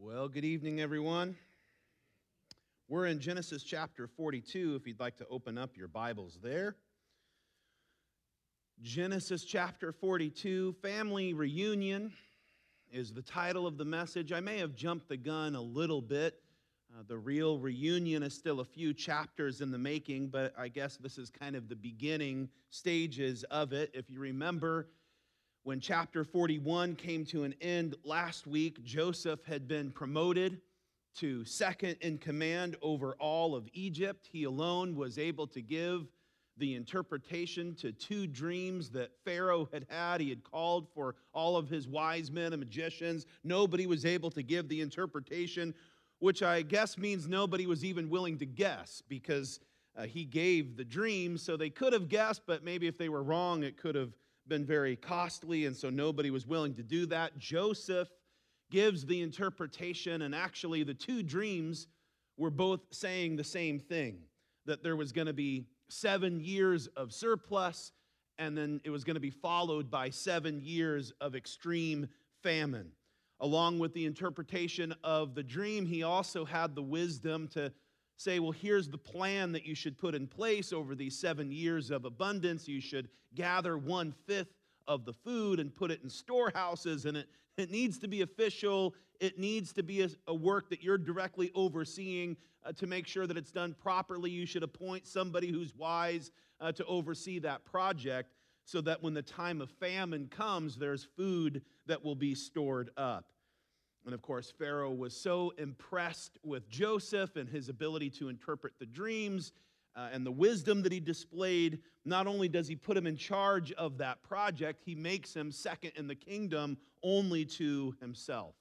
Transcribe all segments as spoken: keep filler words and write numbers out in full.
Well, good evening, everyone. We're in Genesis chapter forty-two, if you'd like to open up your Bibles there. Genesis chapter forty-two, Family Reunion, is the title of the message. I may have jumped the gun a little bit. Uh, the real reunion is still a few chapters in the making, but I guess this is kind of the beginning stages of it. If you remember, when chapter forty-one came to an end last week, Joseph had been promoted to second in command over all of Egypt. He alone was able to give the interpretation to two dreams that Pharaoh had had. He had called for all of his wise men and magicians. Nobody was able to give the interpretation, which I guess means nobody was even willing to guess, because uh, he gave the dreams, so they could have guessed, but maybe if they were wrong, it could have been very costly, and so nobody was willing to do that. Joseph gives the interpretation, and actually the two dreams were both saying the same thing, that there was going to be seven years of surplus, and then it was going to be followed by seven years of extreme famine. Along with the interpretation of the dream, he also had the wisdom to say, well, here's the plan that you should put in place over these seven years of abundance. You should gather one-fifth of the food and put it in storehouses, and it, it needs to be official. It needs to be a, a work that you're directly overseeing uh, to make sure that it's done properly. You should appoint somebody who's wise uh, to oversee that project so that when the time of famine comes, there's food that will be stored up. And of course, Pharaoh was so impressed with Joseph and his ability to interpret the dreams uh, and the wisdom that he displayed. Not only does he put him in charge of that project, he makes him second in the kingdom only to himself.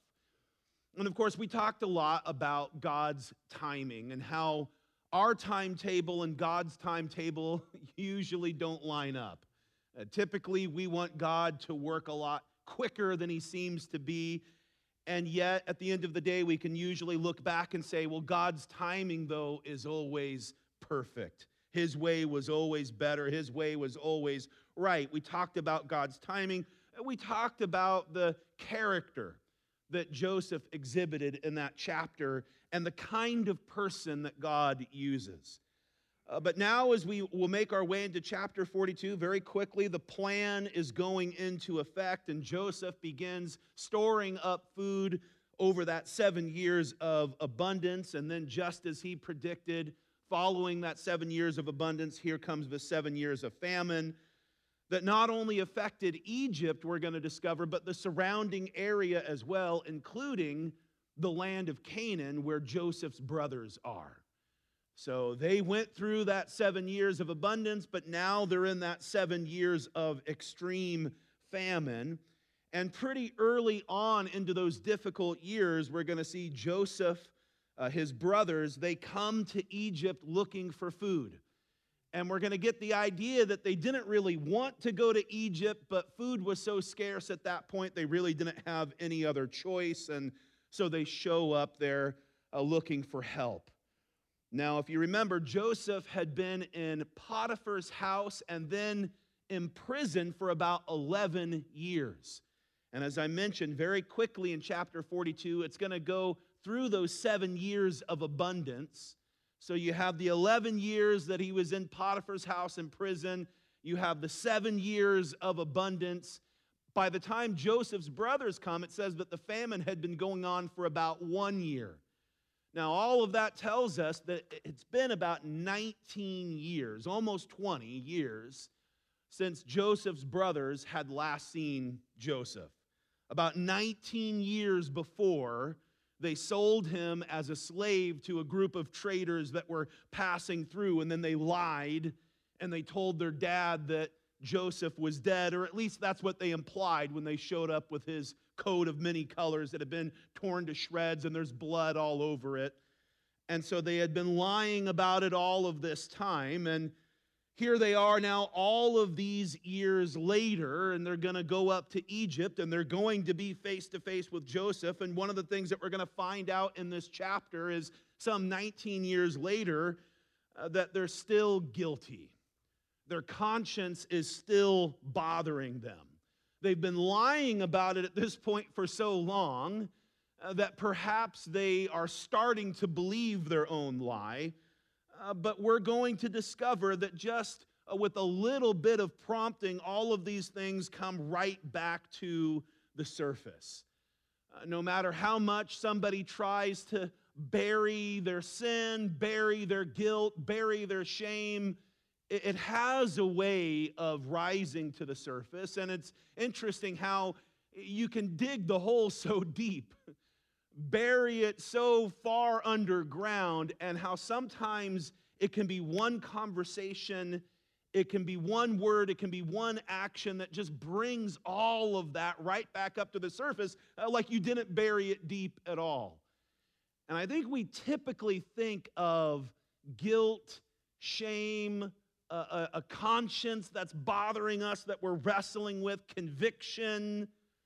And of course, we talked a lot about God's timing and how our timetable and God's timetable usually don't line up. Uh, typically, we want God to work a lot quicker than he seems to be. And yet, at the end of the day, we can usually look back and say, well, God's timing, though, is always perfect. His way was always better. His way was always right. We talked about God's timing. We talked about the character that Joseph exhibited in that chapter and the kind of person that God uses. Uh, but now, as we will make our way into chapter forty-two, very quickly, the plan is going into effect, and Joseph begins storing up food over that seven years of abundance. And then, just as he predicted, following that seven years of abundance, here comes the seven years of famine that not only affected Egypt, we're going to discover, but the surrounding area as well, including the land of Canaan, where Joseph's brothers are. So they went through that seven years of abundance, but now they're in that seven years of extreme famine. And pretty early on into those difficult years, we're going to see Joseph, uh, his brothers, they come to Egypt looking for food. And we're going to get the idea that they didn't really want to go to Egypt, but food was so scarce at that point, they really didn't have any other choice. And so they show up there uh, looking for help. Now, if you remember, Joseph had been in Potiphar's house and then imprisoned for about eleven years. And as I mentioned, very quickly in chapter forty-two, it's going to go through those seven years of abundance. So you have the eleven years that he was in Potiphar's house in prison. You have the seven years of abundance. By the time Joseph's brothers come, it says that the famine had been going on for about one year. Now, all of that tells us that it's been about nineteen years, almost twenty years, since Joseph's brothers had last seen Joseph. About nineteen years before, they sold him as a slave to a group of traders that were passing through, and then they lied, and they told their dad that Joseph was dead, or at least that's what they implied when they showed up with his coat of many colors that had been torn to shreds and there's blood all over it. And so they had been lying about it all of this time, and here they are now all of these years later, and they're going to go up to Egypt, and they're going to be face to face with Joseph. And one of the things that we're going to find out in this chapter is some nineteen years later uh, that they're still guilty. Their conscience is still bothering them. They've been lying about it at this point for so long uh, that perhaps they are starting to believe their own lie, uh, but we're going to discover that just uh, with a little bit of prompting, all of these things come right back to the surface. Uh, no matter how much somebody tries to bury their sin, bury their guilt, bury their shame, it, it has a way of rising to the surface. And it's interesting how you can dig the hole so deep, bury it so far underground, and how sometimes it can be one conversation, it can be one word, it can be one action that just brings all of that right back up to the surface, uh, like you didn't bury it deep at all. And I think we typically think of guilt, shame, a, a, a conscience that's bothering us, that we're wrestling with, conviction,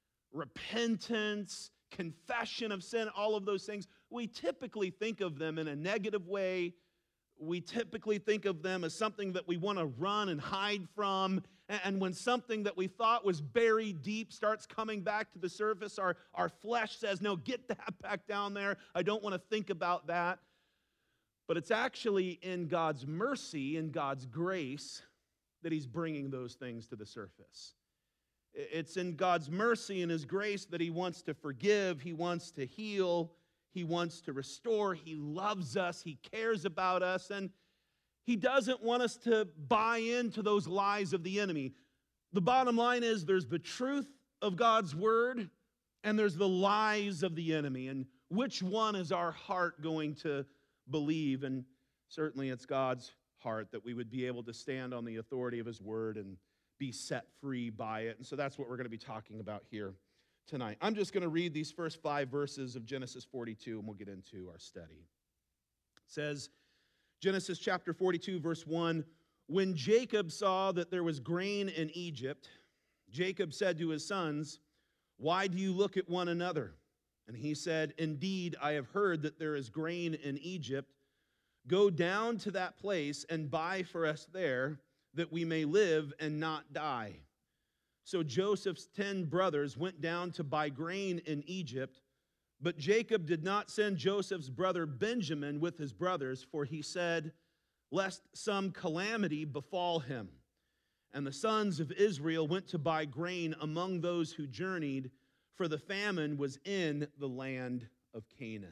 repentance, confession of sin, all of those things. We typically think of them in a negative way. We typically think of them as something that we want to run and hide from. And when something that we thought was buried deep starts coming back to the surface, our, our flesh says, no, get that back down there. I don't want to think about that. But it's actually in God's mercy, in God's grace, that He's bringing those things to the surface. It's in God's mercy and His grace that He wants to forgive, He wants to heal, He wants to restore, He loves us, He cares about us, and He doesn't want us to buy into those lies of the enemy. The bottom line is there's the truth of God's word and there's the lies of the enemy. And which one is our heart going to believe? And certainly it's God's heart that we would be able to stand on the authority of His word and be set free by it. And so that's what we're going to be talking about here tonight. I'm just going to read these first five verses of Genesis forty-two and we'll get into our study. It says, Genesis chapter forty-two, verse one, when Jacob saw that there was grain in Egypt, Jacob said to his sons, why do you look at one another? And he said, indeed, I have heard that there is grain in Egypt. Go down to that place and buy for us there, that we may live and not die. So Joseph's ten brothers went down to buy grain in Egypt, but Jacob did not send Joseph's brother Benjamin with his brothers, for he said, lest some calamity befall him. And the sons of Israel went to buy grain among those who journeyed, for the famine was in the land of Canaan.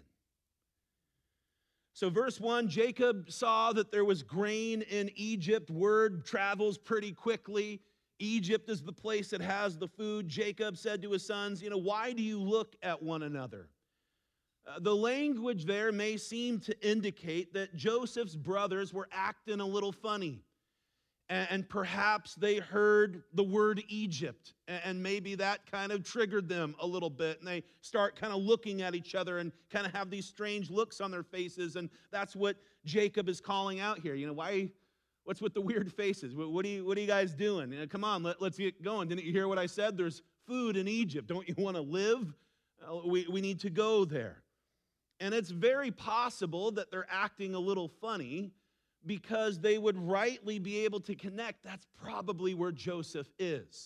So verse one, Jacob saw that there was grain in Egypt. Word travels pretty quickly. Egypt is the place that has the food. Jacob said to his sons, you know, why do you look at one another? Uh, the language there may seem to indicate that Joseph's brothers were acting a little funny. And, and perhaps they heard the word Egypt, and, and maybe that kind of triggered them a little bit. And they start kind of looking at each other and kind of have these strange looks on their faces. And that's what Jacob is calling out here. You know, why... What's with the weird faces? What are you, what are you guys doing? You know, come on, let, let's get going. Didn't you hear what I said? There's food in Egypt. Don't you want to live? Uh, we, we need to go there. And it's very possible that they're acting a little funny because they would rightly be able to connect. That's probably where Joseph is.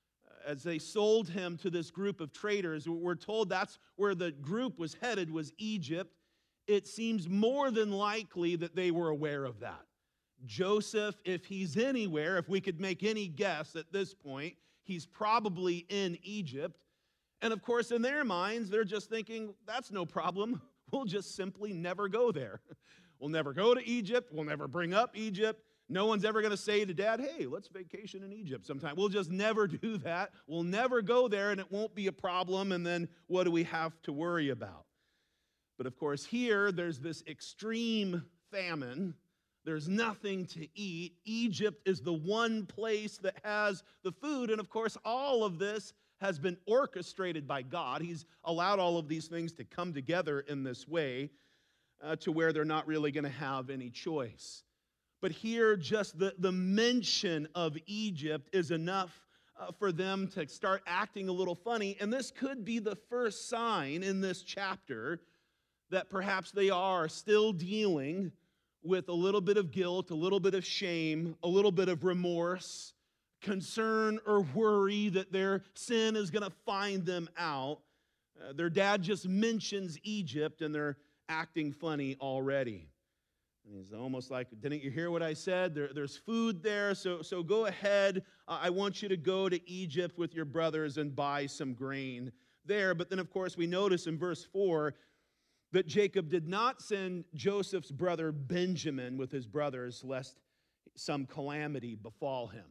As they sold him to this group of traders, we're told that's where the group was headed, was Egypt. It seems more than likely that they were aware of that. Joseph, if he's anywhere, if we could make any guess at this point, he's probably in Egypt. And of course, in their minds, they're just thinking, that's no problem. We'll just simply never go there. We'll never go to Egypt. We'll never bring up Egypt. No one's ever going to say to Dad, hey, let's vacation in Egypt sometime. We'll just never do that. We'll never go there, and it won't be a problem. And then what do we have to worry about? But of course, here, there's this extreme famine. There's nothing to eat. Egypt is the one place that has the food. And of course, all of this has been orchestrated by God. He's allowed all of these things to come together in this way uh, to where they're not really going to have any choice. But here, just the, the mention of Egypt is enough uh, for them to start acting a little funny. And this could be the first sign in this chapter that perhaps they are still dealing with a little bit of guilt, a little bit of shame, a little bit of remorse, concern or worry that their sin is going to find them out. Uh, their dad just mentions Egypt, and they're acting funny already. And he's almost like, didn't you hear what I said? There, there's food there, so, so go ahead. Uh, I want you to go to Egypt with your brothers and buy some grain there. But then, of course, we notice in verse four that Jacob did not send Joseph's brother Benjamin with his brothers, lest some calamity befall him.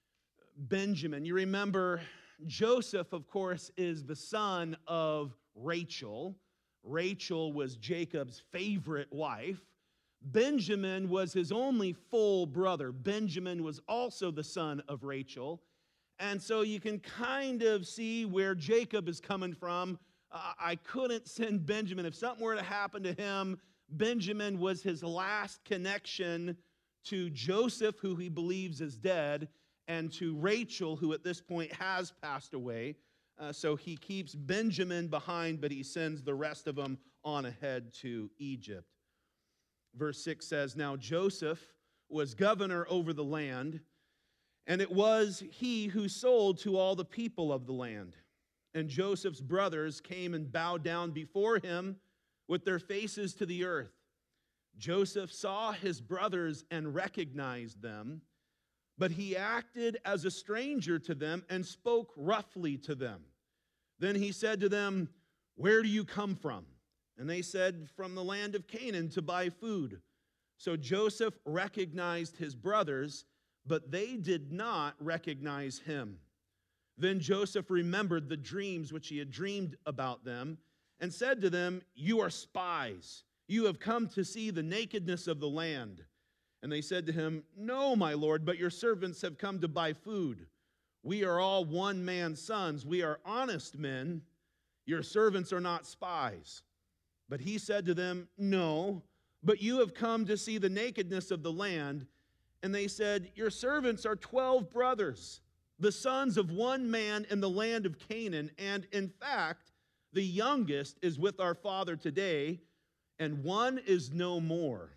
Benjamin, you remember, Joseph, of course, is the son of Rachel. Rachel was Jacob's favorite wife. Benjamin was his only full brother. Benjamin was also the son of Rachel. And so you can kind of see where Jacob is coming from. Uh, I couldn't send Benjamin. If something were to happen to him, Benjamin was his last connection to Joseph, who he believes is dead, and to Rachel, who at this point has passed away. Uh, so he keeps Benjamin behind, but he sends the rest of them on ahead to Egypt. Verse six says, now Joseph was governor over the land, and it was he who sold to all the people of the land. And Joseph's brothers came and bowed down before him with their faces to the earth. Joseph saw his brothers and recognized them, but he acted as a stranger to them and spoke roughly to them. Then he said to them, where do you come from? And they said, from the land of Canaan to buy food. So Joseph recognized his brothers, but they did not recognize him. Then Joseph remembered the dreams which he had dreamed about them and said to them, you are spies. You have come to see the nakedness of the land. And they said to him, no, my lord, but your servants have come to buy food. We are all one man's sons. We are honest men. Your servants are not spies. But he said to them, no, but you have come to see the nakedness of the land. And they said, your servants are twelve brothers, the sons of one man in the land of Canaan. And in fact, the youngest is with our father today, and one is no more.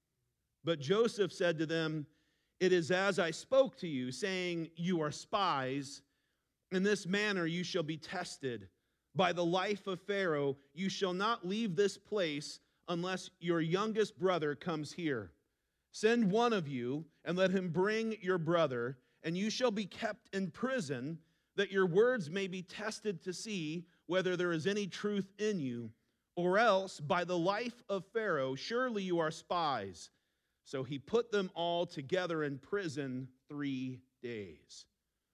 But Joseph said to them, it is as I spoke to you, saying, you are spies. In this manner you shall be tested. By the life of Pharaoh, you shall not leave this place unless your youngest brother comes here. Send one of you, and let him bring your brother, and you shall be kept in prison, that your words may be tested to see whether there is any truth in you. Or else, by the life of Pharaoh, surely you are spies. So he put them all together in prison three days.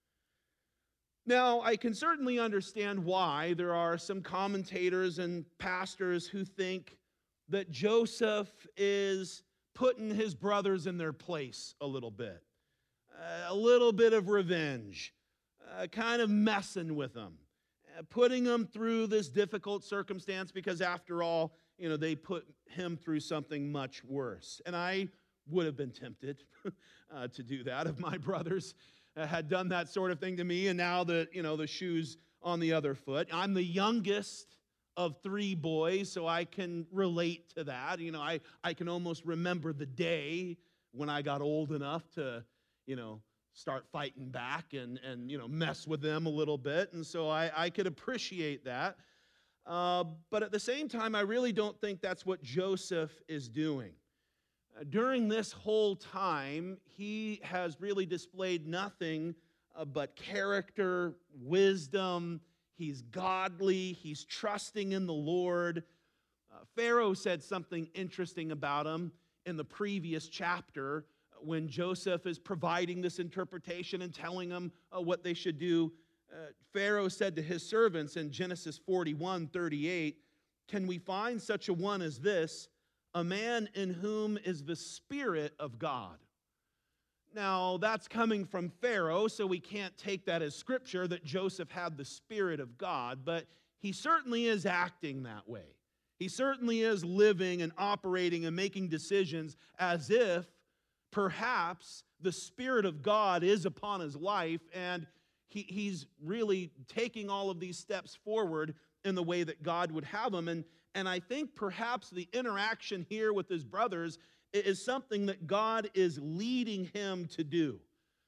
Now, I can certainly understand why there are some commentators and pastors who think that Joseph is putting his brothers in their place a little bit. Uh, a little bit of revenge, uh, kind of messing with them, uh, putting them through this difficult circumstance because, after all, you know, they put him through something much worse. And I would have been tempted uh, to do that if my brothers uh, had done that sort of thing to me, and now the, you know, the shoe's on the other foot. I'm the youngest of three boys, so I can relate to that. You know, I, I can almost remember the day when I got old enough to, you know, start fighting back and, and you know, mess with them a little bit. And so I, I could appreciate that. Uh, but at the same time, I really don't think that's what Joseph is doing. Uh, during this whole time, he has really displayed nothing uh, but character, wisdom. He's godly. He's trusting in the Lord. Uh, Pharaoh said something interesting about him in the previous chapter when Joseph is providing this interpretation and telling them uh, what they should do. Uh, Pharaoh said to his servants in Genesis forty-one thirty-eight, "Can we find such a one as this, a man in whom is the Spirit of God?" Now, that's coming from Pharaoh, so we can't take that as scripture that Joseph had the Spirit of God, but he certainly is acting that way. He certainly is living and operating and making decisions as if perhaps the Spirit of God is upon his life, and he, he's really taking all of these steps forward in the way that God would have him. And, and I think perhaps the interaction here with his brothers is something that God is leading him to do.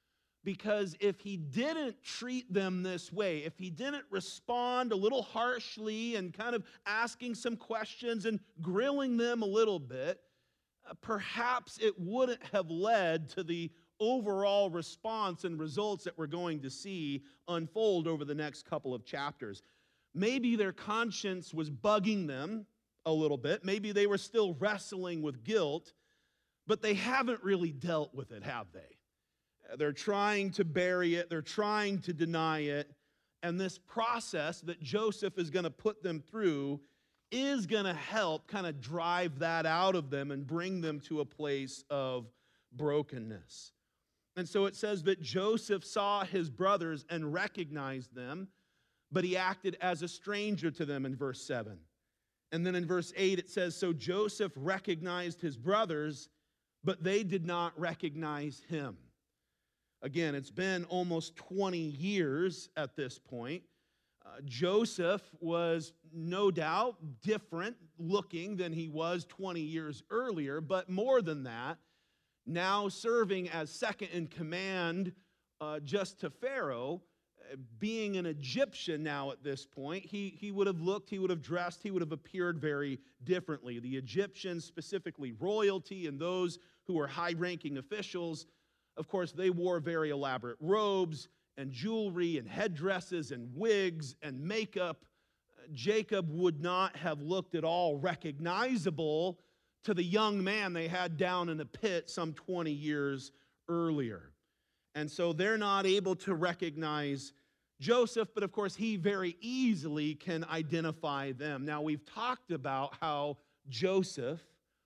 Because if he didn't treat them this way, if he didn't respond a little harshly and kind of asking some questions and grilling them a little bit, uh, perhaps it wouldn't have led to the overall response and results that we're going to see unfold over the next couple of chapters. Maybe their conscience was bugging them a little bit. Maybe they were still wrestling with guilt, but they haven't really dealt with it, have they? They're trying to bury it. They're trying to deny it. And this process that Joseph is going to put them through is going to help kind of drive that out of them and bring them to a place of brokenness. And so it says that Joseph saw his brothers and recognized them, but he acted as a stranger to them in verse seven. And then in verse eight it says, so Joseph recognized his brothers, but they did not recognize him. Again, it's been almost twenty years at this point. Uh, Joseph was no doubt different looking than he was twenty years earlier, but more than that, now serving as second in command uh, just to Pharaoh, uh, being an Egyptian now at this point, he, he would have looked, he would have dressed, he would have appeared very differently. The Egyptians, specifically royalty and those who were high-ranking officials, of course, they wore very elaborate robes and jewelry and headdresses and wigs and makeup. Jacob would not have looked at all recognizable to the young man they had down in the pit some twenty years earlier. And so they're not able to recognize Joseph, but of course he very easily can identify them. Now, we've talked about how Joseph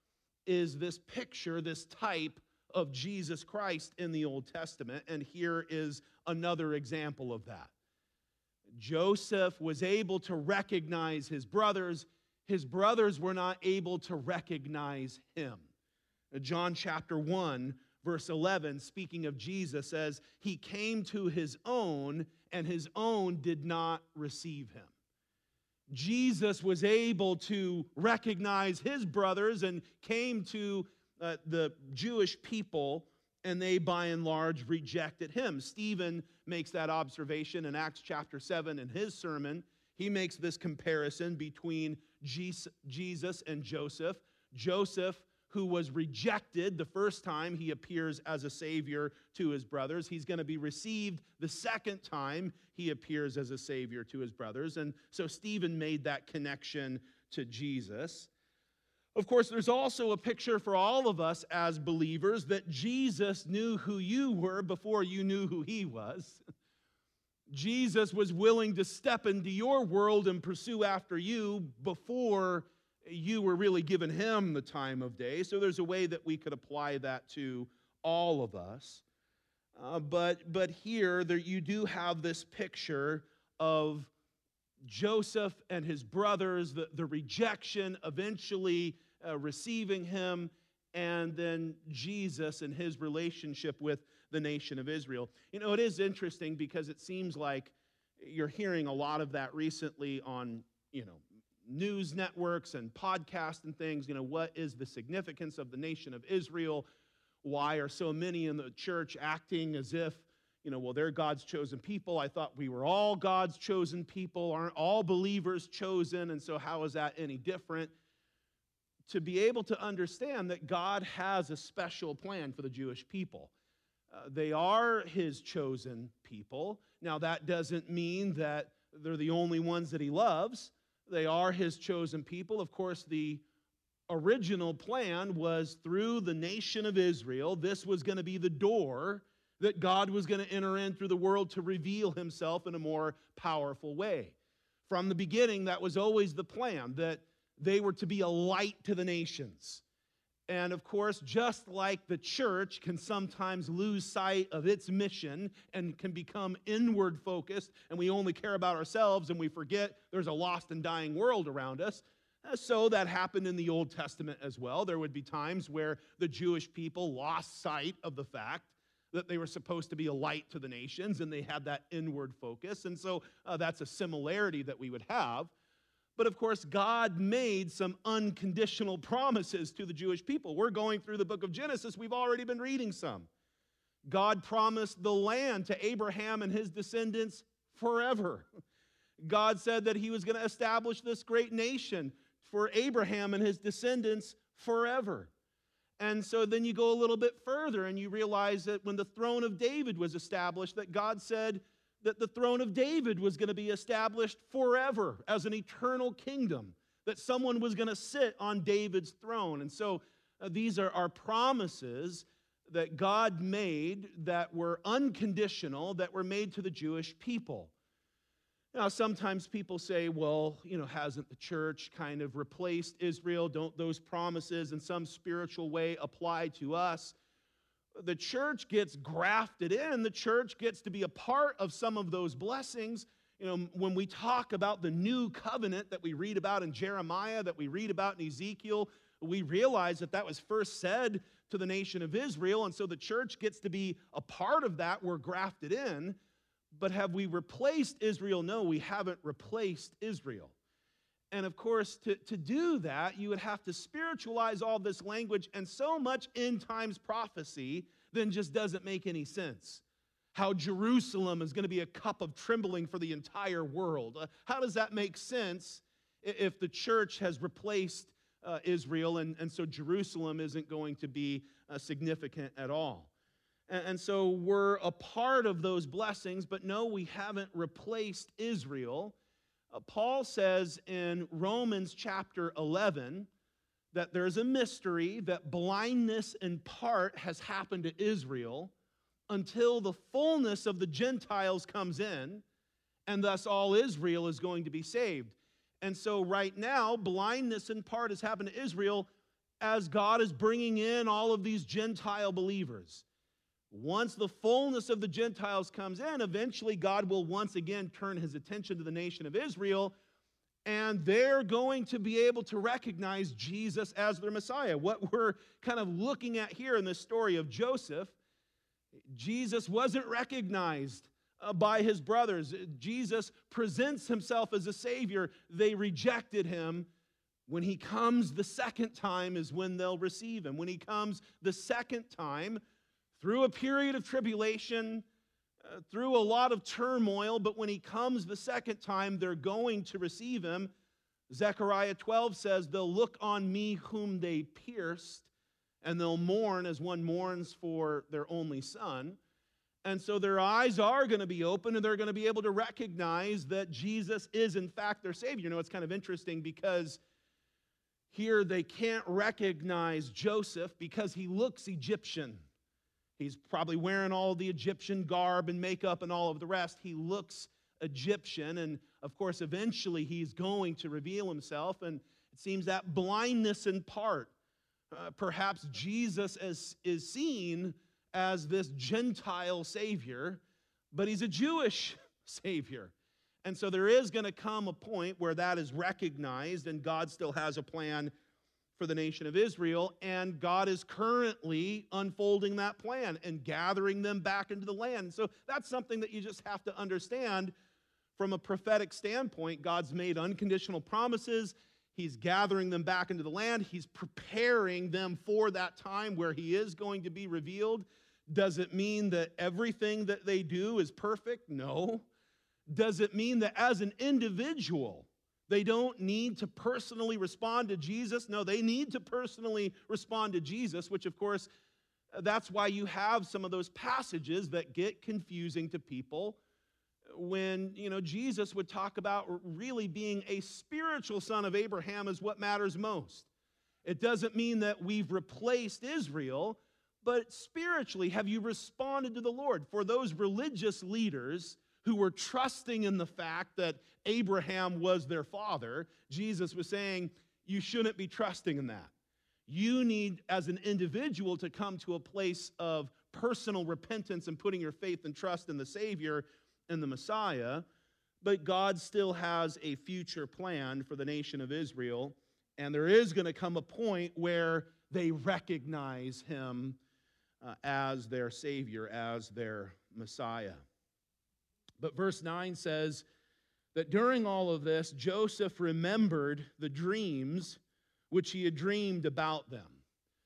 is this picture, this type of Jesus Christ in the Old Testament, and here is another example of that. Joseph was able to recognize his brothers. His brothers were not able to recognize him. John chapter one, verse eleven, speaking of Jesus, says, he came to his own, and his own did not receive him. Jesus was able to recognize his brothers and came to Uh, the Jewish people, and they by and large rejected him. Stephen makes that observation in Acts chapter seven in his sermon. He makes this comparison between Jesus and Joseph. Joseph, who was rejected the first time he appears as a savior to his brothers, he's going to be received the second time he appears as a savior to his brothers. And so Stephen made that connection to Jesus. Of course, there's also a picture for all of us as believers that Jesus knew who you were before you knew who he was. Jesus was willing to step into your world and pursue after you before you were really given him the time of day. So there's a way that we could apply that to all of us. Uh, but, but here, there, you do have this picture of Joseph and his brothers, the, the rejection, eventually Uh, receiving him, and then Jesus and his relationship with the nation of Israel. You know, it is interesting because it seems like you're hearing a lot of that recently on, you know, news networks and podcasts and things. You know, what is the significance of the nation of Israel? Why are so many in the church acting as if, you know, well, they're God's chosen people. I thought we were all God's chosen people. Aren't all believers chosen? And so how is that any different? To be able to understand that God has a special plan for the Jewish people. Uh, they are his chosen people. Now, that doesn't mean that they're the only ones that he loves. They are his chosen people. Of course, the original plan was through the nation of Israel. This was going to be the door that God was going to enter in through the world to reveal himself in a more powerful way. From the beginning, that was always the plan, that they were to be a light to the nations. And of course, just like the church can sometimes lose sight of its mission and can become inward focused, and we only care about ourselves and we forget there's a lost and dying world around us, so that happened in the Old Testament as well. There would be times where the Jewish people lost sight of the fact that they were supposed to be a light to the nations, and they had that inward focus. And so uh, that's a similarity that we would have. But of course, God made some unconditional promises to the Jewish people. We're going through the book of Genesis. We've already been reading some. God promised the land to Abraham and his descendants forever. God said that he was going to establish this great nation for Abraham and his descendants forever. And so then you go a little bit further and you realize that when the throne of David was established, that God said that the throne of David was going to be established forever as an eternal kingdom, that someone was going to sit on David's throne. And so uh, these are our promises that God made that were unconditional, that were made to the Jewish people. Now, sometimes people say, well, you know, hasn't the church kind of replaced Israel? Don't those promises in some spiritual way apply to us? The church gets grafted in. The church gets to be a part of some of those blessings. You know, when we talk about the new covenant that we read about in Jeremiah, that we read about in Ezekiel, we realize that that was first said to the nation of Israel, and so the church gets to be a part of that. We're grafted in. But have we replaced Israel? No, we haven't replaced Israel. And of course, to, to do that, you would have to spiritualize all this language, and so much end times prophecy then just doesn't make any sense. How Jerusalem is going to be a cup of trembling for the entire world. Uh, how does that make sense if the church has replaced uh, Israel, and, and so Jerusalem isn't going to be uh, significant at all? And so we're a part of those blessings, but no, we haven't replaced Israel. Uh, Paul says in Romans chapter eleven that there's a mystery, that blindness in part has happened to Israel until the fullness of the Gentiles comes in, and thus all Israel is going to be saved. And so right now, blindness in part has happened to Israel as God is bringing in all of these Gentile believers. Once the fullness of the Gentiles comes in, eventually God will once again turn his attention to the nation of Israel, and they're going to be able to recognize Jesus as their Messiah. What we're kind of looking at here in this story of Joseph, Jesus wasn't recognized uh, by his brothers. Jesus presents himself as a Savior. They rejected him. When he comes the second time is when they'll receive him. When he comes the second time, through a period of tribulation, uh, through a lot of turmoil, but when he comes the second time, they're going to receive him. Zechariah twelve says, they'll look on me whom they pierced, and they'll mourn as one mourns for their only son. And so their eyes are going to be open, and they're going to be able to recognize that Jesus is in fact their Savior. You know, it's kind of interesting because here they can't recognize Joseph because he looks Egyptian. He's probably wearing all the Egyptian garb and makeup and all of the rest. He looks Egyptian, and of course, eventually he's going to reveal himself, and it seems that blindness in part, uh, perhaps Jesus is, is seen as this Gentile Savior, but he's a Jewish Savior. And so there is going to come a point where that is recognized, and God still has a plan for the nation of Israel, and God is currently unfolding that plan and gathering them back into the land. So that's something that you just have to understand from a prophetic standpoint. God's made unconditional promises. He's gathering them back into the land. He's preparing them for that time where he is going to be revealed. Does it mean that everything that they do is perfect? No. Does it mean that as an individual, they don't need to personally respond to Jesus? No, they need to personally respond to Jesus, which, of course, that's why you have some of those passages that get confusing to people when, you know, Jesus would talk about really being a spiritual son of Abraham is what matters most. It doesn't mean that we've replaced Israel, but spiritually, have you responded to the Lord? For those religious leaders who were trusting in the fact that Abraham was their father, Jesus was saying, you shouldn't be trusting in that. You need, as an individual, to come to a place of personal repentance and putting your faith and trust in the Savior and the Messiah. But God still has a future plan for the nation of Israel, and there is going to come a point where they recognize him uh, as their Savior, as their Messiah. But verse nine says that during all of this, Joseph remembered the dreams which he had dreamed about them.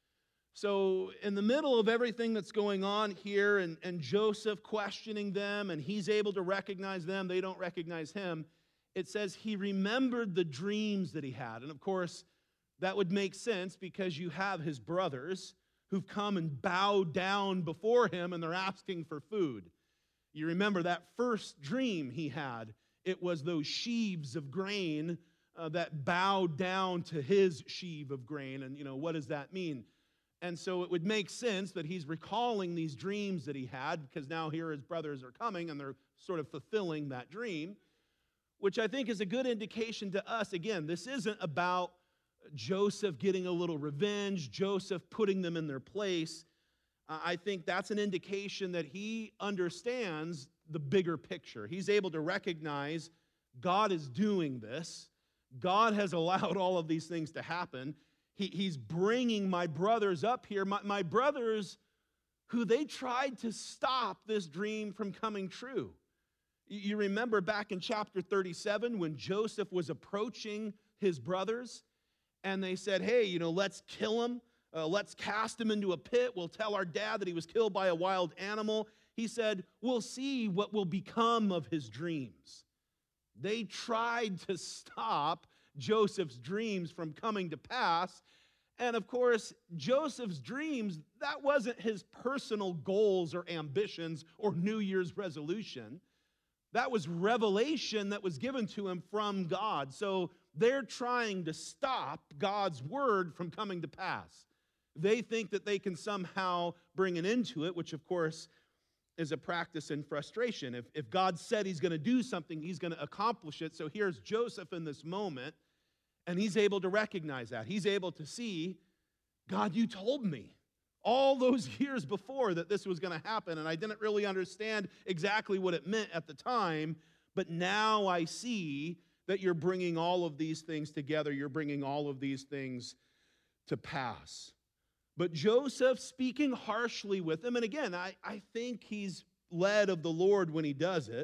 So in the middle of everything that's going on here, and, and Joseph questioning them, and he's able to recognize them, they don't recognize him, it says he remembered the dreams that he had. And of course, that would make sense because you have his brothers who've come and bowed down before him, and they're asking for food. You remember that first dream he had. It was those sheaves of grain uh, that bowed down to his sheaf of grain. And, you know, what does that mean? And so it would make sense that he's recalling these dreams that he had, because now here his brothers are coming and they're sort of fulfilling that dream, which I think is a good indication to us. Again, this isn't about Joseph getting a little revenge, Joseph putting them in their place. Uh, I think that's an indication that he understands the bigger picture. He's able to recognize God is doing this. God has allowed all of these things to happen. He, he's bringing my brothers up here, my, my brothers who they tried to stop this dream from coming true. You, you remember back in chapter thirty-seven when Joseph was approaching his brothers, and they said, hey, you know, let's kill him. Uh, let's cast him into a pit. We'll tell our dad that he was killed by a wild animal. He said, we'll see what will become of his dreams. They tried to stop Joseph's dreams from coming to pass. And of course, Joseph's dreams, that wasn't his personal goals or ambitions or New Year's resolution. That was revelation that was given to him from God. So they're trying to stop God's word from coming to pass. They think that they can somehow bring an end to it, which of course is a practice in frustration. If, if God said he's going to do something, he's going to accomplish it. So here's Joseph in this moment, and he's able to recognize that. He's able to see, God, you told me all those years before that this was going to happen, and I didn't really understand exactly what it meant at the time, but now I see that you're bringing all of these things together. You're bringing all of these things to pass. But Joseph speaking harshly with them, and again, I, I think he's led of the Lord when he does it.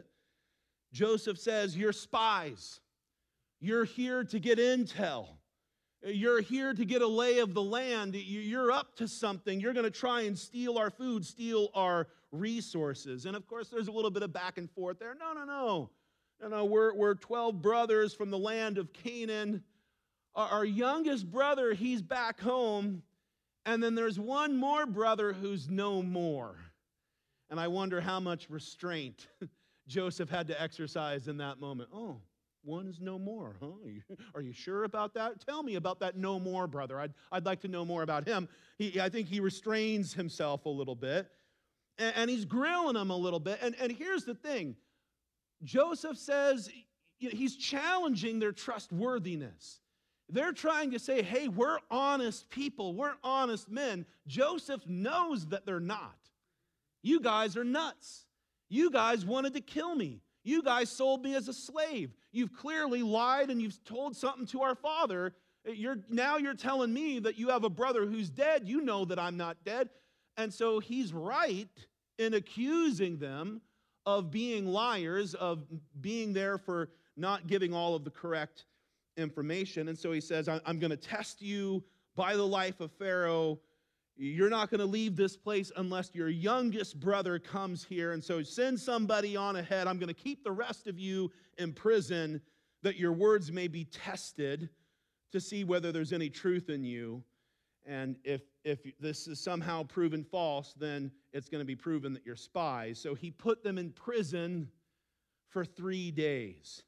Joseph says, you're spies. You're here to get intel. You're here to get a lay of the land. You're up to something. You're going to try and steal our food, steal our resources. And of course, there's a little bit of back and forth there. No, no, no. No, no, we're, we're twelve brothers from the land of Canaan. Our, our youngest brother, he's back home. And then there's one more brother who's no more. And I wonder how much restraint Joseph had to exercise in that moment. Oh, one is no more, huh? Are you, are you sure about that? Tell me about that no more brother. I'd, I'd like to know more about him. He, I think he restrains himself a little bit. And, and he's grilling him a little bit. And, and here's the thing. Joseph says, you know, he's challenging their trustworthiness. They're trying to say, hey, we're honest people. We're honest men. Joseph knows that they're not. You guys are nuts. You guys wanted to kill me. You guys sold me as a slave. You've clearly lied and you've told something to our father. You're, now you're telling me that you have a brother who's dead. You know that I'm not dead. And so he's right in accusing them of being liars, of being there for not giving all of the correct information. And so he says, I'm going to test you by the life of Pharaoh. You're not going to leave this place unless your youngest brother comes here. And so send somebody on ahead. I'm going to keep the rest of you in prison that your words may be tested to see whether there's any truth in you. And if, if this is somehow proven false, then it's going to be proven that you're spies. So he put them in prison for three days.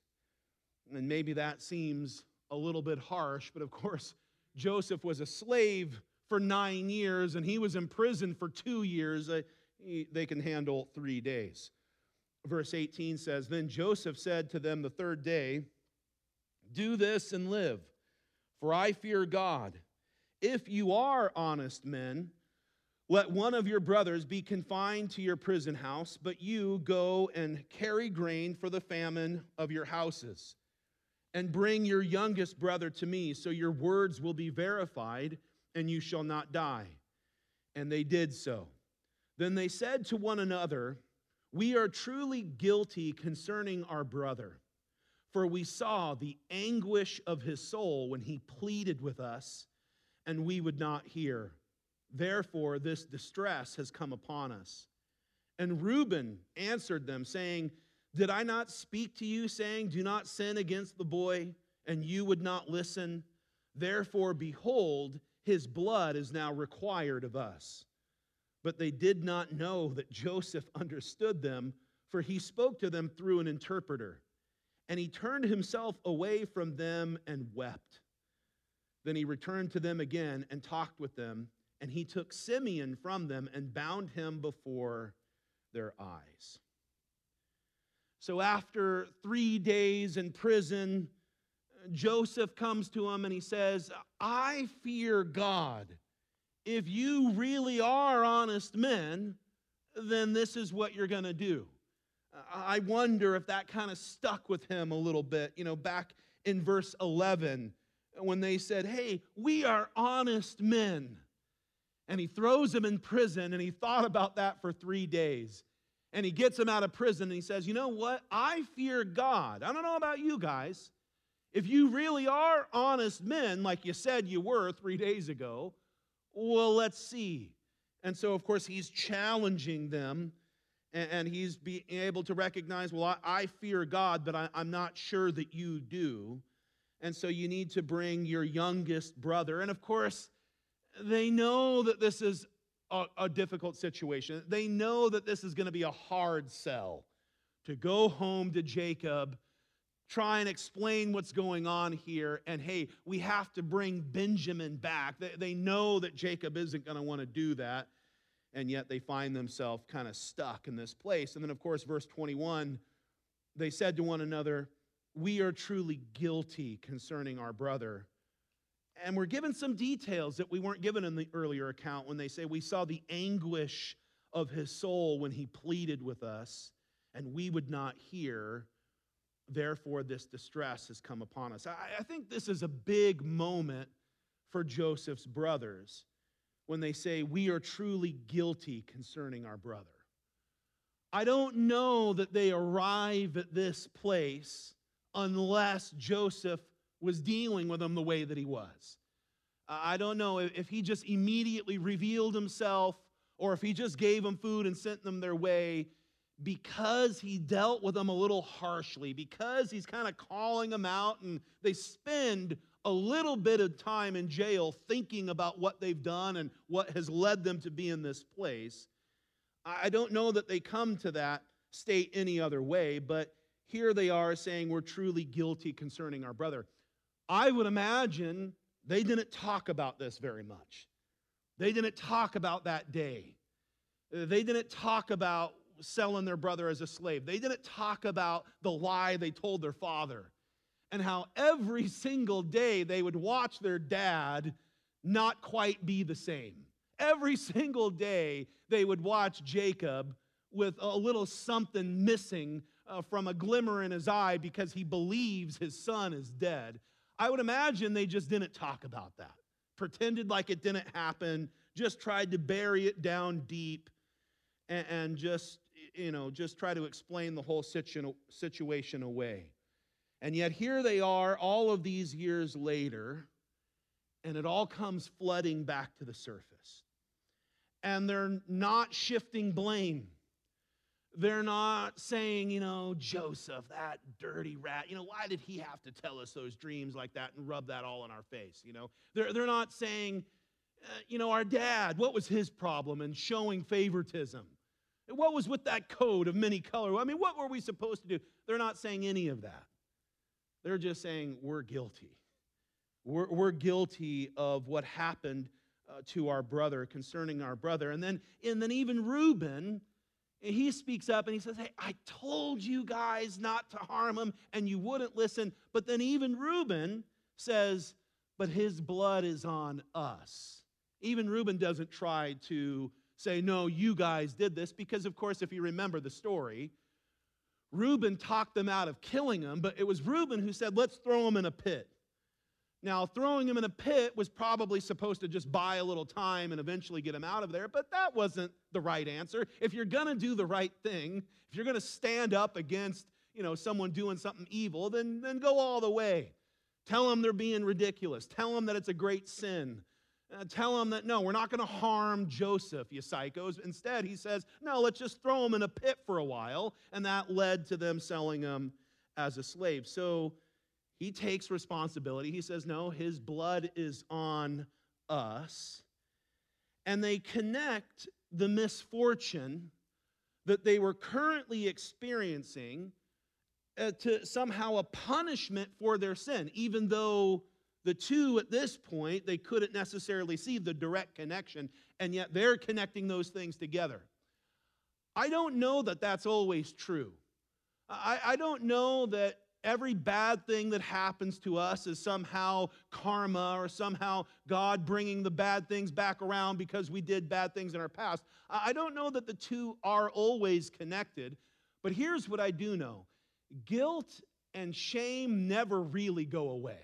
And maybe that seems a little bit harsh, but of course, Joseph was a slave for nine years, and he was in prison for two years. Uh, he, they can handle three days. Verse eighteen says, then Joseph said to them the third day, do this and live, for I fear God. If you are honest men, let one of your brothers be confined to your prison house, but you go and carry grain for the famine of your houses. And bring your youngest brother to me, so your words will be verified, and you shall not die. And they did so. Then they said to one another, we are truly guilty concerning our brother, for we saw the anguish of his soul when he pleaded with us, and we would not hear. Therefore, this distress has come upon us. And Reuben answered them, saying, Did I not speak to you, saying, Do not sin against the boy, and you would not listen? Therefore, behold, his blood is now required of us. But they did not know that Joseph understood them, for he spoke to them through an interpreter. And he turned himself away from them and wept. Then he returned to them again and talked with them, and he took Simeon from them and bound him before their eyes. So after three days in prison, Joseph comes to him and he says, I fear God. If you really are honest men, then this is what you're going to do. I wonder if that kind of stuck with him a little bit. You know, back in verse eleven, when they said, hey, we are honest men. And he throws him in prison, and he thought about that for three days. And he gets him out of prison, and he says, you know what? I fear God. I don't know about you guys. If you really are honest men, like you said you were three days ago, well, let's see. And so, of course, he's challenging them, and he's being able to recognize, well, I, I fear God, but I, I'm not sure that you do. And so you need to bring your youngest brother. And, of course, they know that this is a, a difficult situation. They know that this is going to be a hard sell to go home to Jacob, try and explain what's going on here, and hey, we have to bring Benjamin back. They, they know that Jacob isn't going to want to do that, and yet they find themselves kind of stuck in this place. And then, of course, verse twenty-one, they said to one another, we are truly guilty concerning our brother. And we're given some details that we weren't given in the earlier account when they say we saw the anguish of his soul when he pleaded with us, and we would not hear. Therefore, this distress has come upon us. I, I think this is a big moment for Joseph's brothers when they say, we are truly guilty concerning our brother. I don't know that they arrive at this place unless Joseph was dealing with them the way that he was. I don't know if he just immediately revealed himself or if he just gave them food and sent them their way, because he dealt with them a little harshly, because he's kind of calling them out, and they spend a little bit of time in jail thinking about what they've done and what has led them to be in this place. I don't know that they come to that state any other way, but here they are saying we're truly guilty concerning our brother. I would imagine they didn't talk about this very much. They didn't talk about that day. They didn't talk about selling their brother as a slave. They didn't talk about the lie they told their father and how every single day they would watch their dad not quite be the same. Every single day they would watch Jacob with a little something missing uh, from a glimmer in his eye because he believes his son is dead. I would imagine they just didn't talk about that. Pretended like it didn't happen, just tried to bury it down deep and, and just, you know, just try to explain the whole situ- situation away. And yet here they are all of these years later, and it all comes flooding back to the surface. And they're not shifting blame. They're not saying, you know, Joseph, that dirty rat, you know, why did he have to tell us those dreams like that and rub that all in our face, you know? They're, they're not saying, uh, you know, our dad, what was his problem in showing favoritism? What was with that coat of many colors? I mean, what were we supposed to do? They're not saying any of that. They're just saying we're guilty. We're, we're guilty of what happened uh, to our brother, concerning our brother. And then, and then even Reuben, he speaks up and he says, hey, I told you guys not to harm him and you wouldn't listen. But then even Reuben says, but his blood is on us. Even Reuben doesn't try to say, no, you guys did this, because of course, if you remember the story, Reuben talked them out of killing him, but it was Reuben who said, let's throw him in a pit. Now, throwing him in a pit was probably supposed to just buy a little time and eventually get him out of there, but that wasn't the right answer. If you're going to do the right thing, if you're going to stand up against, you know, someone doing something evil, then, then go all the way. Tell them they're being ridiculous. Tell them that it's a great sin. Uh, tell him that, no, we're not going to harm Joseph, you psychos. Instead, he says, no, let's just throw him in a pit for a while. And that led to them selling him as a slave. So he takes responsibility. He says, no, his blood is on us. And they connect the misfortune that they were currently experiencing uh, to somehow a punishment for their sin, even though the two at this point, they couldn't necessarily see the direct connection, and yet they're connecting those things together. I don't know that that's always true. I, I don't know that every bad thing that happens to us is somehow karma or somehow God bringing the bad things back around because we did bad things in our past. I don't know that the two are always connected, but here's what I do know. Guilt and shame never really go away.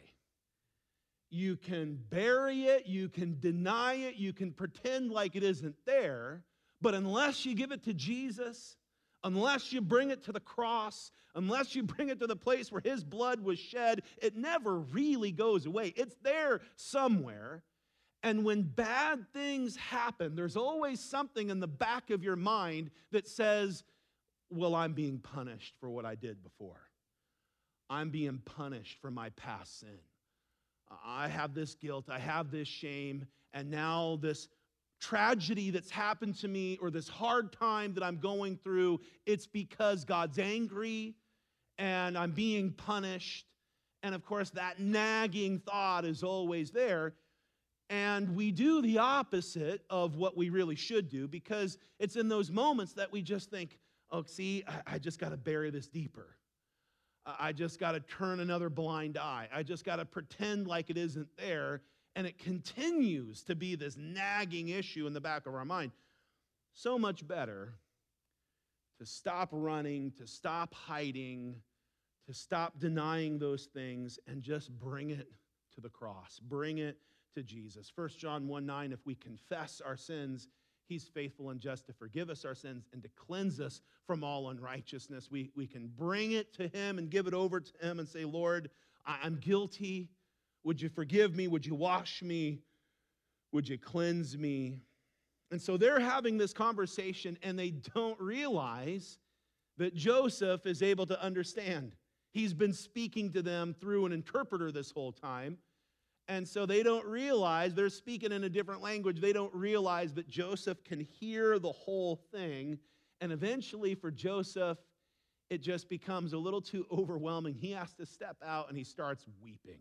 You can bury it, you can deny it, you can pretend like it isn't there, but unless you give it to Jesus, unless you bring it to the cross, unless you bring it to the place where his blood was shed, it never really goes away. It's there somewhere. And when bad things happen, there's always something in the back of your mind that says, well, I'm being punished for what I did before. I'm being punished for my past sin. I have this guilt, I have this shame, and now this tragedy that's happened to me or this hard time that I'm going through, it's because God's angry and I'm being punished. And of course, that nagging thought is always there. And we do the opposite of what we really should do, because it's in those moments that we just think, oh, see, I, I just got to bury this deeper. I just got to turn another blind eye. I just got to pretend like it isn't there. And it continues to be this nagging issue in the back of our mind. So much better to stop running, to stop hiding, to stop denying those things, and just bring it to the cross. Bring it to Jesus. First John one nine, if we confess our sins, he's faithful and just to forgive us our sins and to cleanse us from all unrighteousness. We, we can bring it to him and give it over to him and say, Lord, I'm guilty. Would you forgive me? Would you wash me? Would you cleanse me? And so they're having this conversation, and they don't realize that Joseph is able to understand. He's been speaking to them through an interpreter this whole time. And so they don't realize, they're speaking in a different language. They don't realize that Joseph can hear the whole thing. And eventually for Joseph, it just becomes a little too overwhelming. He has to step out and he starts weeping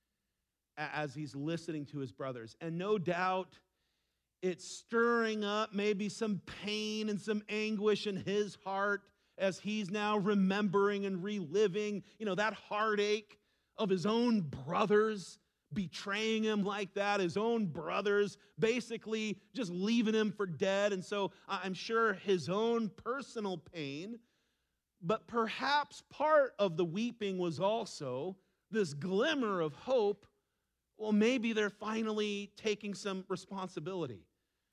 as he's listening to his brothers. And no doubt it's stirring up maybe some pain and some anguish in his heart as he's now remembering and reliving, you know, that heartache of his own brothers betraying him like that, his own brothers basically just leaving him for dead. And so I'm sure his own personal pain, but perhaps part of the weeping was also this glimmer of hope. Well, maybe they're finally taking some responsibility.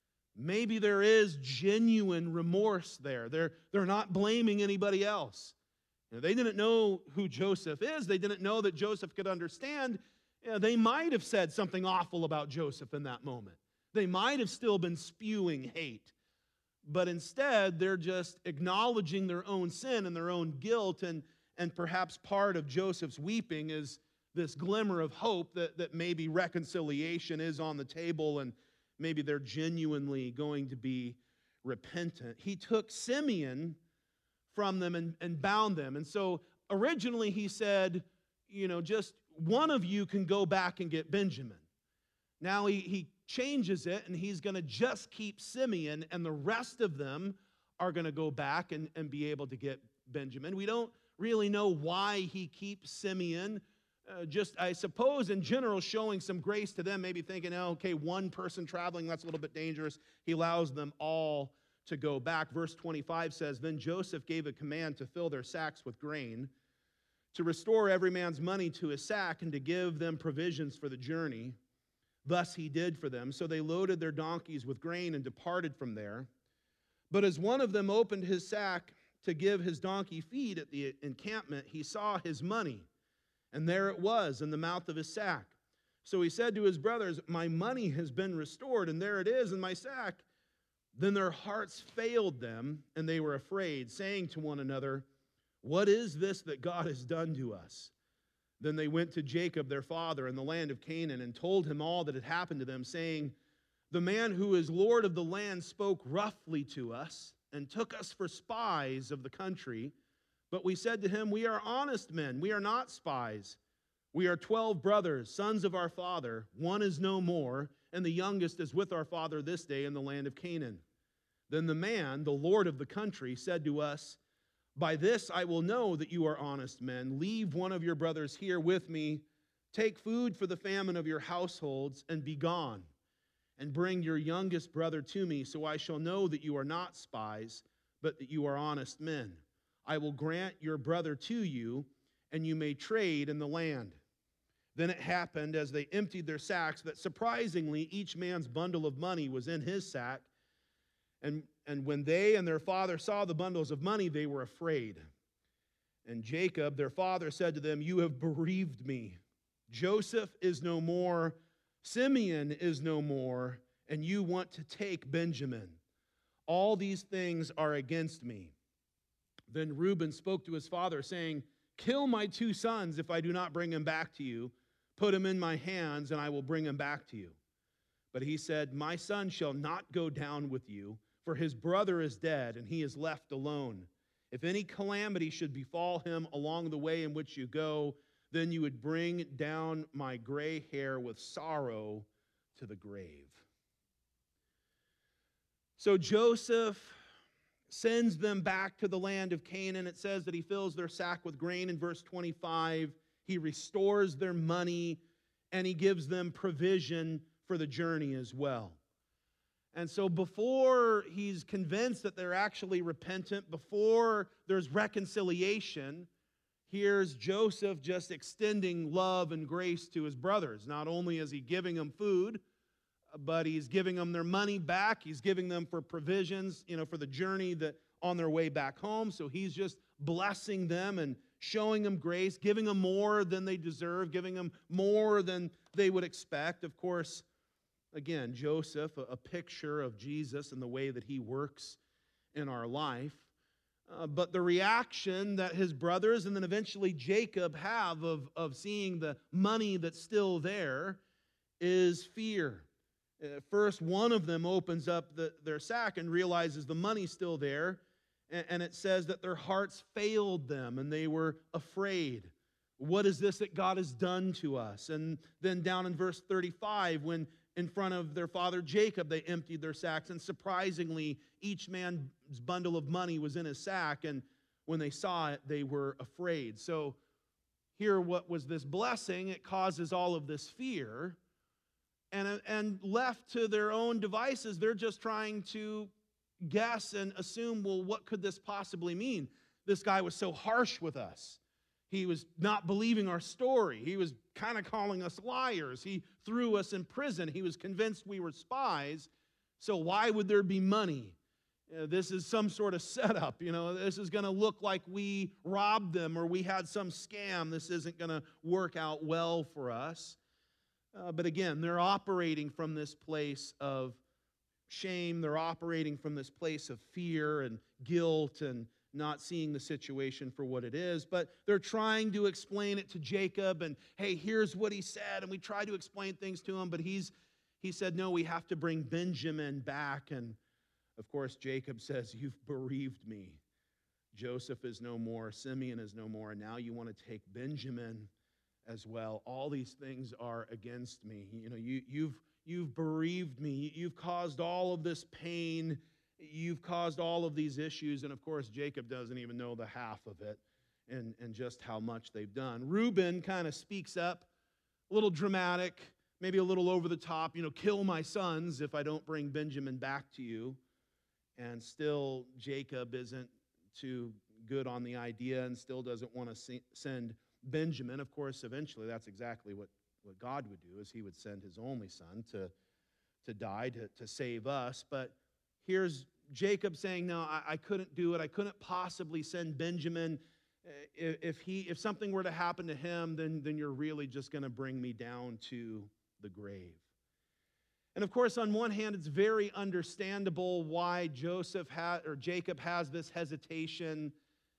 Maybe there is genuine remorse there. They're, they're not blaming anybody else. You know, they didn't know who Joseph is. They didn't know that Joseph could understand. You know, they might have said something awful about Joseph in that moment. They might have still been spewing hate. But instead, they're just acknowledging their own sin and their own guilt. And, and perhaps part of Joseph's weeping is this glimmer of hope that, that maybe reconciliation is on the table and maybe they're genuinely going to be repentant. He took Simeon from them and, and bound them. And so originally he said, you know, just one of you can go back and get Benjamin. Now he, he changes it and he's going to just keep Simeon, and the rest of them are going to go back and, and be able to get Benjamin. We don't really know why he keeps Simeon. Uh, just, I suppose, in general, showing some grace to them, maybe thinking, oh, okay, one person traveling, that's a little bit dangerous. He allows them all to go back. Verse twenty-five says, then Joseph gave a command to fill their sacks with grain, to restore every man's money to his sack, and to give them provisions for the journey. Thus he did for them. So they loaded their donkeys with grain and departed from there. But as one of them opened his sack to give his donkey feed at the encampment, he saw his money, and there it was in the mouth of his sack. So he said to his brothers, my money has been restored, and there it is in my sack. Then their hearts failed them, and they were afraid, saying to one another, what is this that God has done to us? Then they went to Jacob, their father, in the land of Canaan, and told him all that had happened to them, saying, the man who is Lord of the land spoke roughly to us and took us for spies of the country. But we said to him, we are honest men, we are not spies. We are twelve brothers, sons of our father. One is no more, and the youngest is with our father this day in the land of Canaan. Then the man, the Lord of the country, said to us, by this I will know that you are honest men. Leave one of your brothers here with me. Take food for the famine of your households, and be gone. And bring your youngest brother to me, so I shall know that you are not spies, but that you are honest men. I will grant your brother to you, and you may trade in the land. Then it happened, as they emptied their sacks, that surprisingly each man's bundle of money was in his sack. And, and when they and their father saw the bundles of money, they were afraid. And Jacob, their father, said to them, you have bereaved me. Joseph is no more, Simeon is no more, and you want to take Benjamin. All these things are against me. Then Reuben spoke to his father, saying, kill my two sons if I do not bring him back to you. Put him in my hands, and I will bring him back to you. But he said, my son shall not go down with you, for his brother is dead, and he is left alone. If any calamity should befall him along the way in which you go, then you would bring down my gray hair with sorrow to the grave. So Joseph sends them back to the land of Canaan. It says that he fills their sack with grain in verse twenty-five. He restores their money, and he gives them provision for the journey as well. And so before he's convinced that they're actually repentant, before there's reconciliation, here's Joseph just extending love and grace to his brothers. Not only is he giving them food, but he's giving them their money back. He's giving them for provisions, you know, for the journey that on their way back home. So he's just blessing them and showing them grace, giving them more than they deserve, giving them more than they would expect. Of course, again, Joseph, a, a picture of Jesus and the way that he works in our life. Uh, but the reaction that his brothers and then eventually Jacob have of, of seeing the money that's still there is fear. Uh, first, one of them opens up the, their sack and realizes the money's still there, and, and it says that their hearts failed them and they were afraid. What is this that God has done to us? And then down in verse thirty-five, when in front of their father Jacob, they emptied their sacks, and surprisingly, each man's bundle of money was in his sack, and when they saw it, they were afraid. So here, what was this blessing? It causes all of this fear, and, and left to their own devices, they're just trying to guess and assume, well, what could this possibly mean? This guy was so harsh with us. He was not believing our story. He was kind of calling us liars. He threw us in prison. He was convinced we were spies. So why would there be money? Uh, this is some sort of setup. You know, this is going to look like we robbed them or we had some scam. This isn't going to work out well for us. Uh, but again, they're operating from this place of shame. They're operating from this place of fear and guilt and not seeing the situation for what it is, but they're trying to explain it to Jacob, and hey, here's what he said, and we try to explain things to him, but he's he said, no, we have to bring Benjamin back, and of course, Jacob says, you've bereaved me. Joseph is no more, Simeon is no more, and now you want to take Benjamin as well. All these things are against me. You know, you, you've, you've bereaved me. You've caused all of this pain. You've caused all of these issues, and of course, Jacob doesn't even know the half of it and, and just how much they've done. Reuben kind of speaks up, a little dramatic, maybe a little over the top, you know, kill my sons if I don't bring Benjamin back to you. And still, Jacob isn't too good on the idea and still doesn't want to send Benjamin. Of course, eventually, that's exactly what, what God would do, is he would send his only son to, to die, to, to save us. But here's Jacob saying, no, I, I couldn't do it. I couldn't possibly send Benjamin. If he, if something were to happen to him, then, then you're really just going to bring me down to the grave. And of course, on one hand, it's very understandable why Joseph had, or Jacob has this hesitation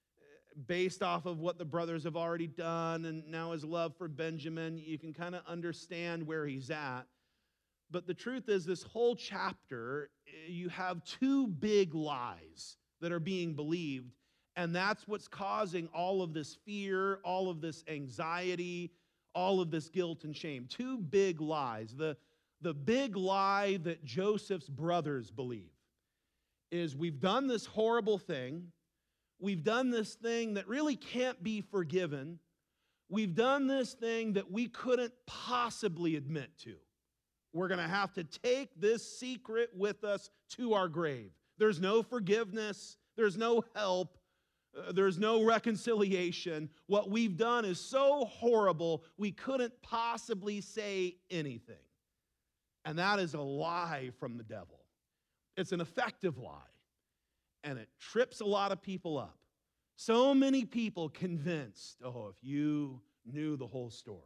based off of what the brothers have already done and now his love for Benjamin. You can kind of understand where he's at. But the truth is, this whole chapter, you have two big lies that are being believed, and that's what's causing all of this fear, all of this anxiety, all of this guilt and shame. Two big lies. The, the big lie that Joseph's brothers believe is, we've done this horrible thing. We've done this thing that really can't be forgiven. We've done this thing that we couldn't possibly admit to. We're going to have to take this secret with us to our grave. There's no forgiveness. There's no help. Uh, there's no reconciliation. What we've done is so horrible, we couldn't possibly say anything. And that is a lie from the devil. It's an effective lie. And it trips a lot of people up. So many people convinced, oh, if you knew the whole story,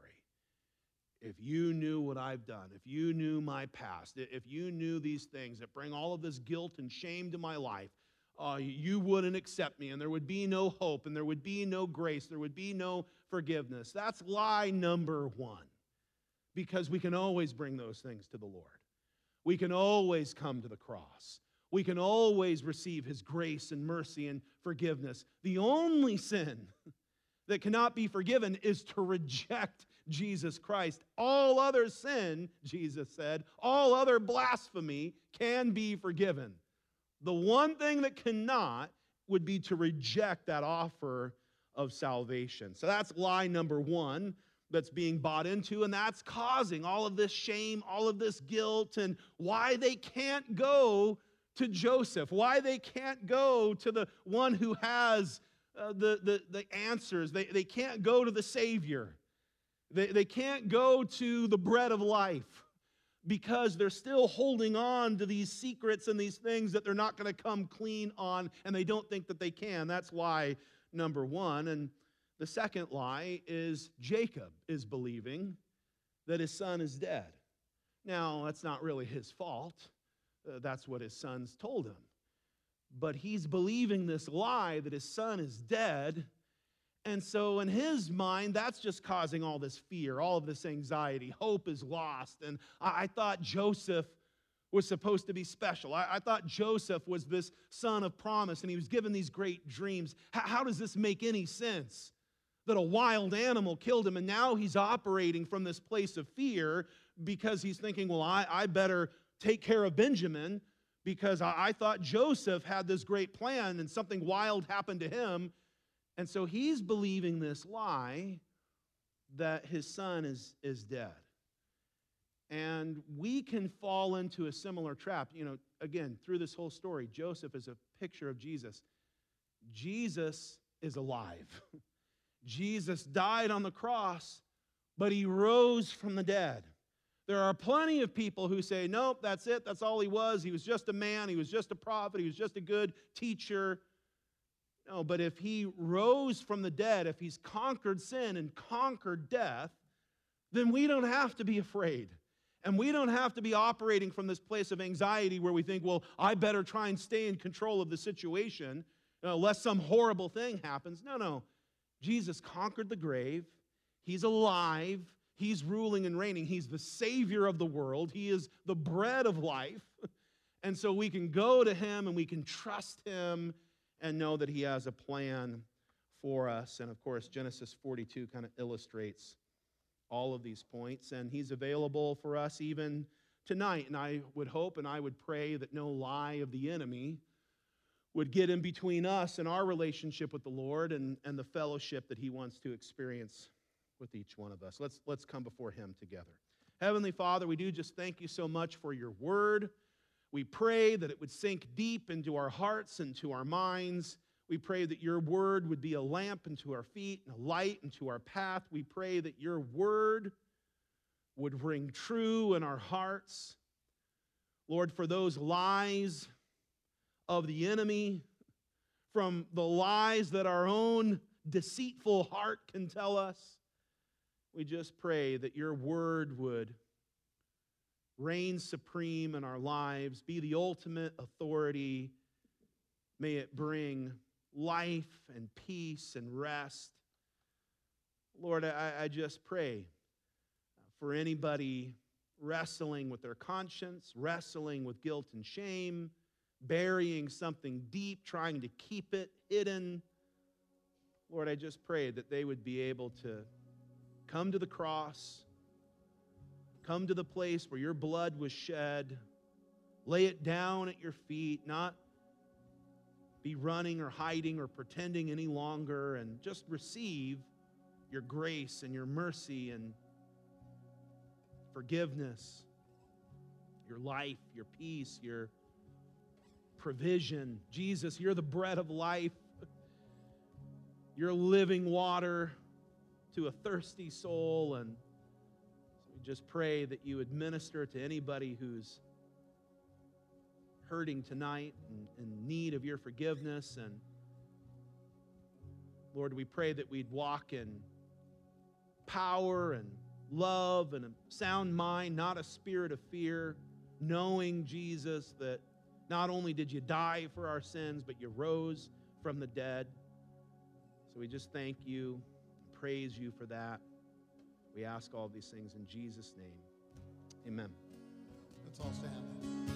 if you knew what I've done, if you knew my past, if you knew these things that bring all of this guilt and shame to my life, uh, you wouldn't accept me, and there would be no hope, and there would be no grace, there would be no forgiveness. That's lie number one, because we can always bring those things to the Lord. We can always come to the cross. We can always receive His grace and mercy and forgiveness. The only sin that cannot be forgiven is to reject Jesus Christ. All other sin, Jesus said, all other blasphemy can be forgiven. The one thing that cannot would be to reject that offer of salvation. So that's lie number one that's being bought into, and that's causing all of this shame, all of this guilt, and why they can't go to Joseph, why they can't go to the one who has uh, the, the, the answers. They, they can't go to the Savior. They, they can't go to the bread of life because they're still holding on to these secrets and these things that they're not going to come clean on, and they don't think that they can. That's lie number one. And the second lie is Jacob is believing that his son is dead. Now, that's not really his fault. Uh, that's what his sons told him. But he's believing this lie that his son is dead. And so in his mind, that's just causing all this fear, all of this anxiety. Hope is lost. And I, I thought Joseph was supposed to be special. I, I thought Joseph was this son of promise, and he was given these great dreams. H- how does this make any sense? That a wild animal killed him, and now he's operating from this place of fear because he's thinking, well, I, I better take care of Benjamin because I, I thought Joseph had this great plan and something wild happened to him. And so he's believing this lie that his son is, is dead. And we can fall into a similar trap. You know, again, through this whole story, Joseph is a picture of Jesus. Jesus is alive. Jesus died on the cross, but he rose from the dead. There are plenty of people who say, nope, that's it, that's all he was. He was just a man, he was just a prophet, he was just a good teacher. No, but if he rose from the dead, if he's conquered sin and conquered death, then we don't have to be afraid. And we don't have to be operating from this place of anxiety where we think, well, I better try and stay in control of the situation, uh, lest some horrible thing happens. No, no. Jesus conquered the grave. He's alive. He's ruling and reigning. He's the Savior of the world. He is the bread of life. And so we can go to him and we can trust him and know that he has a plan for us. And of course, Genesis forty-two kind of illustrates all of these points. And he's available for us even tonight. And I would hope and I would pray that no lie of the enemy would get in between us and our relationship with the Lord and, and the fellowship that he wants to experience with each one of us. Let's, let's come before him together. Heavenly Father, we do just thank you so much for your word. We pray that it would sink deep into our hearts and to our minds. We pray that your word would be a lamp unto our feet and a light unto our path. We pray that your word would ring true in our hearts. Lord, for those lies of the enemy, from the lies that our own deceitful heart can tell us. We just pray that your word would reign supreme in our lives, be the ultimate authority. May it bring life and peace and rest. Lord, I, I just pray for anybody wrestling with their conscience, wrestling with guilt and shame, burying something deep, trying to keep it hidden. Lord, I just pray that they would be able to come to the cross, come to the place where your blood was shed, lay it down at your feet, not be running or hiding or pretending any longer, and just receive your grace and your mercy and forgiveness, your life, your peace, your provision. Jesus, you're the bread of life. You're living water to a thirsty soul. And so we just pray that you would minister to anybody who's hurting tonight and in need of your forgiveness. And Lord, we pray that we'd walk in power and love and a sound mind, not a spirit of fear, knowing, Jesus, that not only did you die for our sins, but you rose from the dead. So we just thank you, praise you for that. We ask all these things in Jesus' name. Amen. Let's all stand.